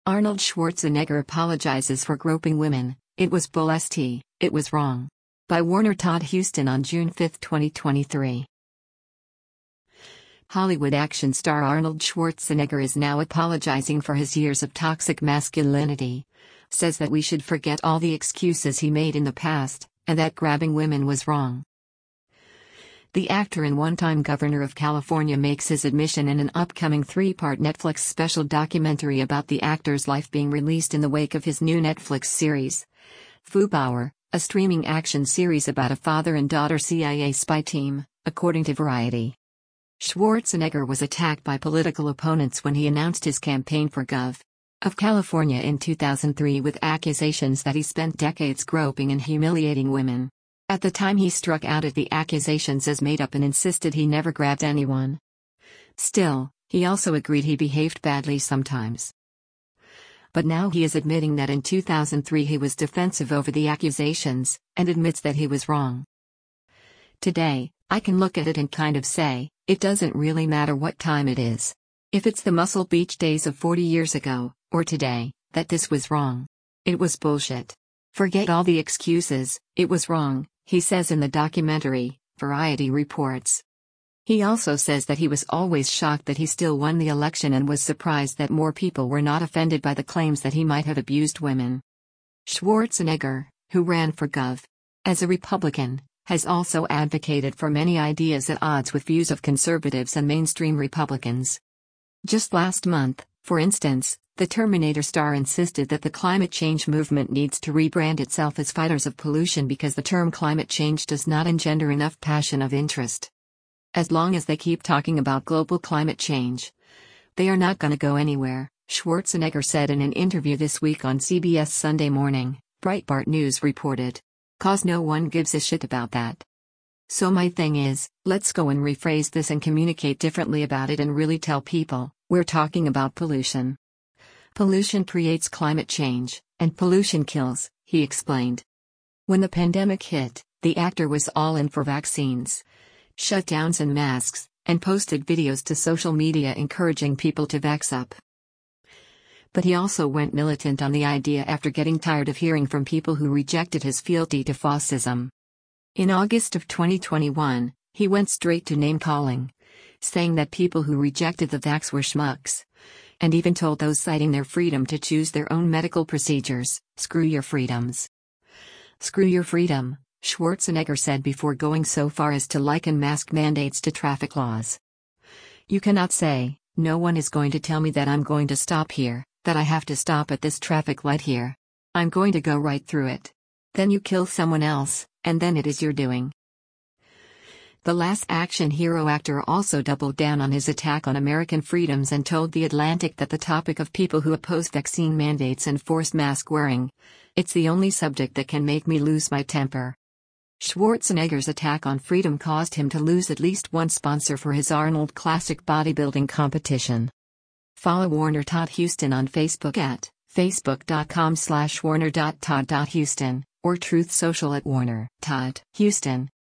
Arnold Schwarzenegger apologizes for groping women. It was bull st. It was wrong. By Warner Todd Huston on June 5, 2023. Hollywood action star Arnold Schwarzenegger is now apologizing for his years of toxic masculinity. Says that we should forget all the excuses he made in the past, and that grabbing women was wrong. The actor and one-time governor of California makes his admission in an upcoming 3-part Netflix special documentary about the actor's life being released in the wake of his new Netflix series, Fubauer, a streaming action series about a father and daughter CIA spy team, according to Variety. Schwarzenegger was attacked by political opponents when he announced his campaign for Gov. of California in 2003 with accusations that he spent decades groping and humiliating women. At the time he struck out at the accusations as made up and insisted he never grabbed anyone. Still, he also agreed he behaved badly sometimes. But now he is admitting that in 2003 he was defensive over the accusations, and admits that he was wrong. Today, I can look at it and kind of say, it doesn't really matter what time it is. If it's the Muscle Beach days of 40 years ago, or today, that this was wrong. It was bullshit. Forget all the excuses, it was wrong, he says in the documentary, Variety reports. He also says that he was always shocked that he still won the election and was surprised that more people were not offended by the claims that he might have abused women. Schwarzenegger, who ran for Gov. as a Republican, has also advocated for many ideas at odds with views of conservatives and mainstream Republicans. Just last month, for instance, the Terminator star insisted that the climate change movement needs to rebrand itself as fighters of pollution because the term climate change does not engender enough passion of interest. As long as they keep talking about global climate change, they are not gonna go anywhere, Schwarzenegger said in an interview this week on CBS Sunday Morning, Breitbart News reported. "'Cause no one gives a shit about that. So my thing is, let's go and rephrase this and communicate differently about it and really tell people, we're talking about pollution. Pollution creates climate change, and pollution kills," he explained. When the pandemic hit, the actor was all in for vaccines, shutdowns and masks, and posted videos to social media encouraging people to vax up. But he also went militant on the idea after getting tired of hearing from people who rejected his fealty to fascism. In August of 2021, he went straight to name-calling, saying that people who rejected the vax were schmucks, and even told those citing their freedom to choose their own medical procedures, "Screw your freedoms." "Screw your freedom," Schwarzenegger said before going so far as to liken mask mandates to traffic laws. "You cannot say, no one is going to tell me that I'm going to stop here, that I have to stop at this traffic light here. I'm going to go right through it. Then you kill someone else, and then it is your doing." The Last Action Hero actor also doubled down on his attack on American freedoms and told The Atlantic that the topic of people who oppose vaccine mandates and forced mask wearing, "It's the only subject that can make me lose my temper." Schwarzenegger's attack on freedom caused him to lose at least one sponsor for his Arnold Classic bodybuilding competition. Follow Warner Todd Huston on Facebook at facebook.com/warner.todd.huston, or Truth Social at Warner Todd Huston.